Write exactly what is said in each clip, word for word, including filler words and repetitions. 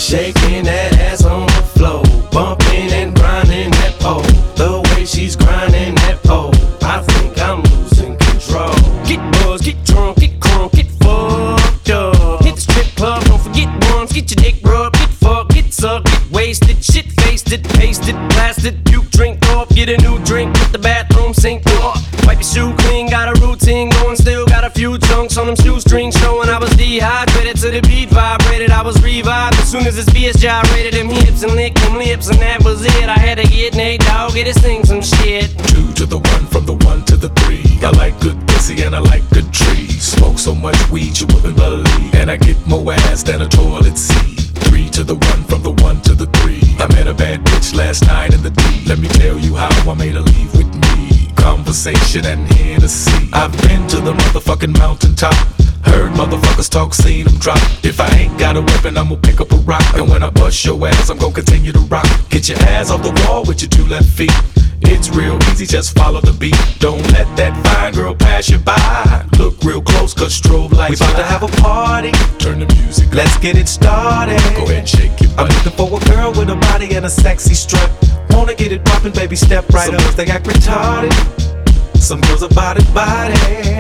shaking that ass on the floor, bumping and grinding that pole. The way she's grinding that pole, I think I'm losing control. Get buzzed, get drunk, get crunk, get fucked up. Hit the strip club, don't forget once, get your dick rubbed, get fucked, get sucked, get wasted, shit faced it, pasted, blasted, puke, drink off, get a new drink, hit the bathroom sink off. Wipe your shoe clean, got a routine going, still got a few chunks on them shoestrings showing I was dehydrated to the beat vibrated. I was revived as soon as this bitch gyrated them hips and licked them lips, and that was it. I had to get Nate Dogg, get this thing some shit. Two to the one, from the one to the three. I like good pussy and I like good trees. Smoke so much weed you wouldn't believe, and I get more ass than a toilet seat. Three to the one, from the one to the three. I met a bad bitch last night in the D. Let me tell you how I made her leave with me. Conversation and Hennessy. I've been to the motherfucking mountaintop, heard motherfuckers talk, seen them drop. If I ain't got a weapon, I'ma pick up a rock, and when I bust your ass, I'm gon' continue to rock. Get your ass off the wall with your two left feet. It's real easy, just follow the beat. Don't let that fine girl pass you by. Look real close, cause strobe lights. We about to have a party, turn the music up. Let's get it started. Go ahead and shake your I'm butt. looking for a girl with a body and a sexy strut. Wanna get it poppin', baby, step right Some up. Some they act retarded, some girls are body body.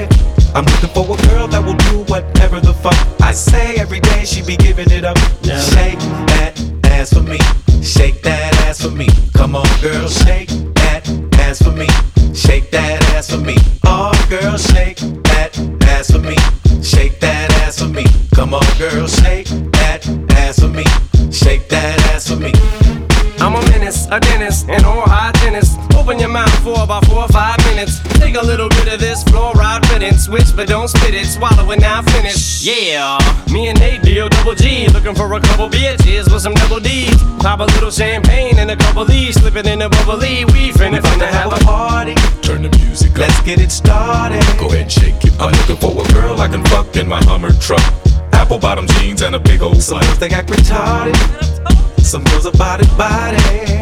I'm looking for a girl that will do whatever the fuck I say. Every day she be giving it up. Yeah. Shake that ass for me, shake that ass for me. Come on, girl, shake that ass for me, shake that ass for me. Oh, girl, shake that ass for me, shake that ass for me. Come on, girl, shake that ass for me, shake that ass for me. I'm a menace, a dentist, an oral hygienist. Open your mouth for about four or five minutes. Take a little bit of this fluoride riddance. Switch but don't spit it, swallow it now finish. Yeah, me and Nate D O double G, looking for a couple bitches with some double D's. Pop a little champagne and a couple D's, slip it in a bubbly. We finna, finna have a party, Turn the music up. let's get it started. Go ahead and shake it. I'm looking for a girl I can fuck in my Hummer truck. Apple bottom jeans and a big old Some slut. girls they act retarded, some girls are body body.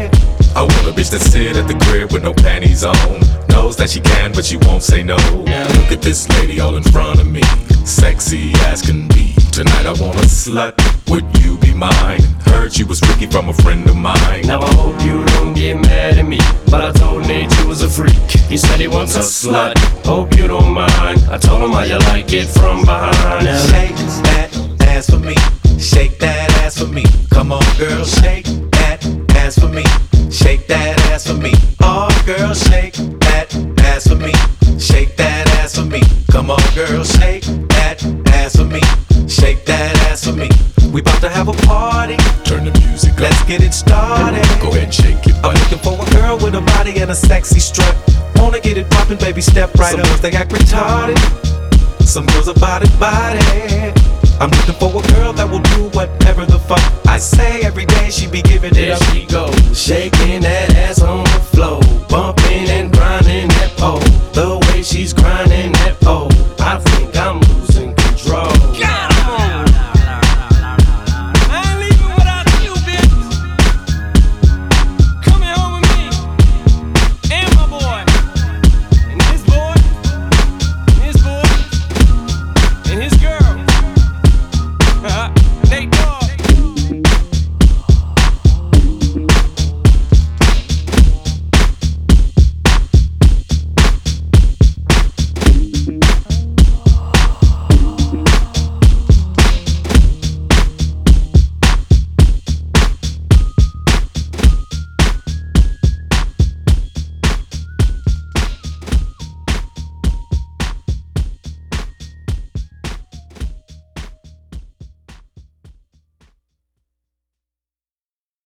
I want a bitch that sit at the crib with no panties on. Knows that she can, but she won't say no. Look at this lady all in front of me, sexy as can be. Tonight I want a slut, would you be mine? Heard you was Ricky from a friend of mine. Now I hope you don't get mad at me, but I told Nate you was a freak. He said he wants a slut, hope you don't mind. I told him how you like it from behind. Now shake that ass for me, shake that ass for me. Come on, girl, shake that ass for me, shake that ass for me. Oh, girl, shake that ass for me, shake that ass for me. Come on, girl, shake that ass for me, shake that ass for me. We about to have a party, Turn the music up. let's get it started. Go ahead and shake your I'm butt. looking for a girl with a body and a sexy strut. Wanna get it poppin', baby, step right Some up. Some girls they act retarded, some girls are body body. I'm looking for a girl that will do whatever the fuck I say. Every day she be giving it up. There she goes, shaking that ass on the floor, bump